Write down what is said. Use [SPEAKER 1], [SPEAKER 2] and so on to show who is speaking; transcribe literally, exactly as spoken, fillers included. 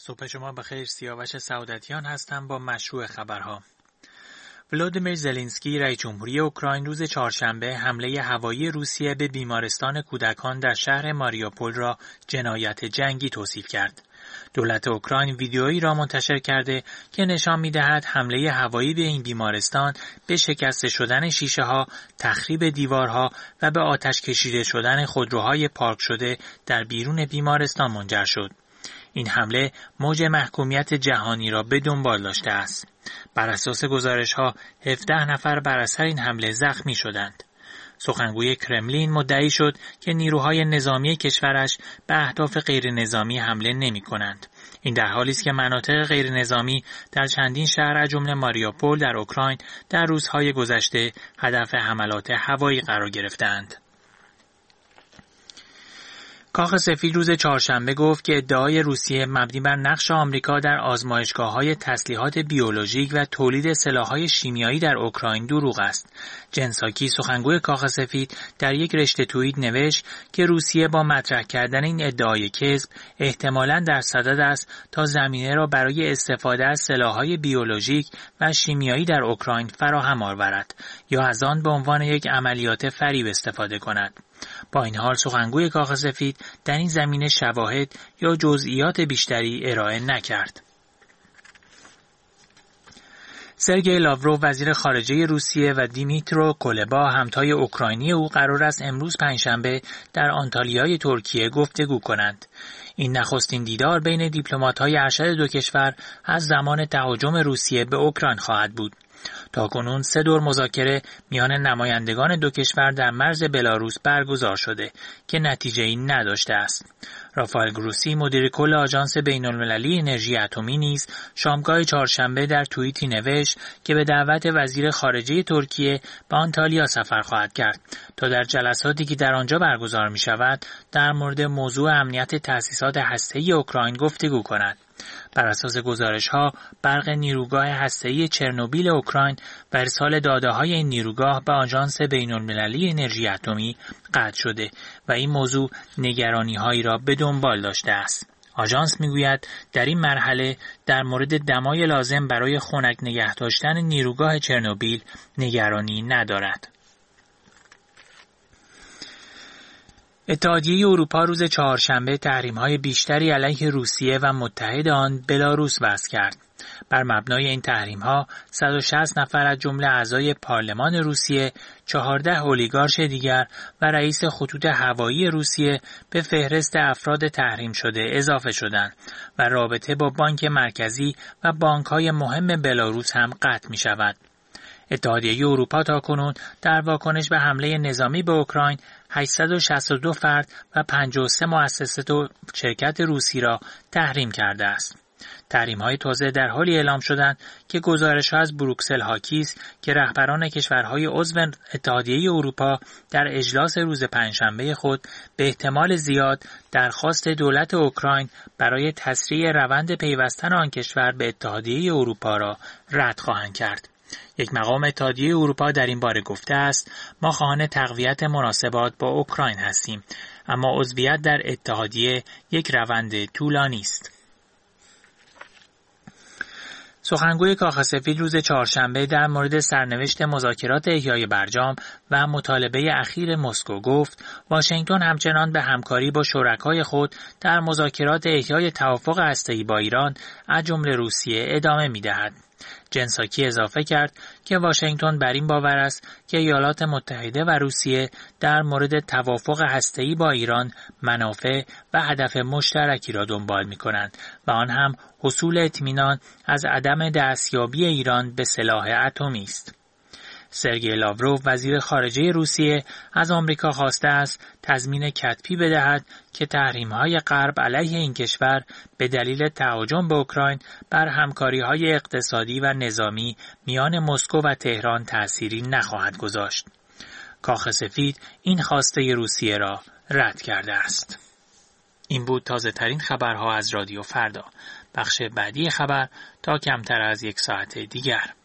[SPEAKER 1] صبح شما بخیر. سیاوش سعادتیان هستم با مشروع خبرها. ولودیمیر زلنسکی رئیس جمهوری اوکراین روز چهارشنبه حمله هوایی روسیه به بیمارستان کودکان در شهر ماریوپول را جنایت جنگی توصیف کرد. دولت اوکراین ویدیویی را منتشر کرده که نشان می‌دهد حمله هوایی به این بیمارستان به شکسته شدن شیشه‌ها، تخریب دیوارها و به آتش کشیده شدن خودروهای پارک شده در بیرون بیمارستان منجر شد. این حمله موج محکومیت جهانی را به دنبال داشته است. بر اساس گزارش‌ها هفده نفر بر اثر این حمله زخمی شدند. سخنگوی کرملین مدعی شد که نیروهای نظامی کشورش به اهداف غیر نظامی حمله نمی کنند. این در حالی است که مناطق غیر نظامی در چندین شهر از جمله ماریوپول در اوکراین در روزهای گذشته هدف حملات هوایی قرار گرفتند. کاخ سفید روز چهارشنبه گفت که ادعای روسیه مبنی بر نقش آمریکا در آزمایشگاه‌های تسلیحات بیولوژیک و تولید سلاح‌های شیمیایی در اوکراین دروغ است. جن ساکی سخنگوی کاخ سفید در یک رشته توییت نوشت که روسیه با مطرح کردن این ادعای کذب احتمالاً در صدد است تا زمینه را برای استفاده از سلاح‌های بیولوژیک و شیمیایی در اوکراین فراهم آورد یا از آن به عنوان یک عملیات فریب استفاده کند. با این حال سخنگوی کاخ سفید در این زمینه شواهد یا جزئیات بیشتری ارائه نکرد. سرگئی لاوروف وزیر خارجه روسیه و دیمیترو کولبا همتای اوکراینی او قرار است امروز پنجشنبه در آنتالیای ترکیه گفتگو کنند. این نخستین دیدار بین دیپلمات‌های ارشد دو کشور از زمان تهاجم روسیه به اوکراین خواهد بود. تاکنون سه دور مذاکره میان نمایندگان دو کشور در مرز بلاروس برگزار شده که نتیجه‌ای نداشته است. رافائل گروسی مدیر کل آژانس بین‌المللی انرژی اتمی نیز شامگاه چهارشنبه در توییتی نوشت که به دعوت وزیر خارجه ترکیه به آنتالیا سفر خواهد کرد تا در جلساتی که در آنجا برگزار می شود در مورد موضوع امنیت تأسیسات هسته‌ای اوکراین گفتگو کند. بر اساس گزارش‌ها برق نیروگاه هسته‌ای چرنوبیل اوکراین و ارسال داده‌های این نیروگاه به آژانس بین‌المللی انرژی اتمی قطع شده و این موضوع نگرانی‌هایی را به دنبال داشته است. آژانس می‌گوید در این مرحله در مورد دمای لازم برای خنک نگه داشتن نیروگاه چرنوبیل نگرانی ندارد. اتحادیه اروپا روز چهارشنبه تحریم‌های بیشتری علیه روسیه و متحد آن بلاروس وضع کرد. بر مبنای این تحریم‌ها صد و شصت نفر از جمله اعضای پارلمان روسیه، چهارده اولیگارش دیگر و رئیس خطوط هوایی روسیه به فهرست افراد تحریم شده اضافه شدند و رابطه با بانک مرکزی و بانک‌های مهم بلاروس هم قطع می‌شود. اتحادیه اروپا تاکنون در واکنش به حمله نظامی به اوکراین هشتصد و شصت و دو فرد و پنجاه و سه مؤسسه و شرکت روسی را تحریم کرده است. تحریم‌های تازه در حالی اعلام شدند که گزارش‌ها از بروکسل حاکی است که رهبران کشورهای عضو اتحادیه اروپا در اجلاس روز پنجشنبه خود به احتمال زیاد درخواست دولت اوکراین برای تسریع روند پیوستن آن کشور به اتحادیه اروپا را رد خواهند کرد. یک مقام اتحادیه اروپا در این باره گفته است ما خواهان تقویت مناسبات با اوکراین هستیم، اما عضویت در اتحادیه یک روند طولانی است. سخنگوی کاخ سفید روز چهارشنبه در مورد سرنوشت مذاکرات احیای برجام و مطالبه اخیر مسکو گفت واشنگتن همچنان به همکاری با شرکای خود در مذاکرات احیای توافق هسته‌ای با ایران از جمله روسیه ادامه می‌دهد. جن ساکی اضافه کرد که واشنگتن بر این باور است که ایالات متحده و روسیه در مورد توافق هسته‌ای با ایران منافع و هدف مشترکی را دنبال می‌کنند و آن هم حصول اطمینان از عدم دستیابی ایران به سلاح اتمی است. سرگئی لاوروف وزیر خارجه روسیه از آمریکا خواسته است تضمین کتبی بدهد که تحریم‌های غرب علیه این کشور به دلیل تهاجم به اوکراین بر همکاری‌های اقتصادی و نظامی میان مسکو و تهران تأثیری نخواهد گذاشت. کاخ سفید این خواسته روسیه را رد کرده است. این بود تازه ترین خبرها از رادیو فردا. بخش بعدی خبر تا کمتر از یک ساعت دیگر.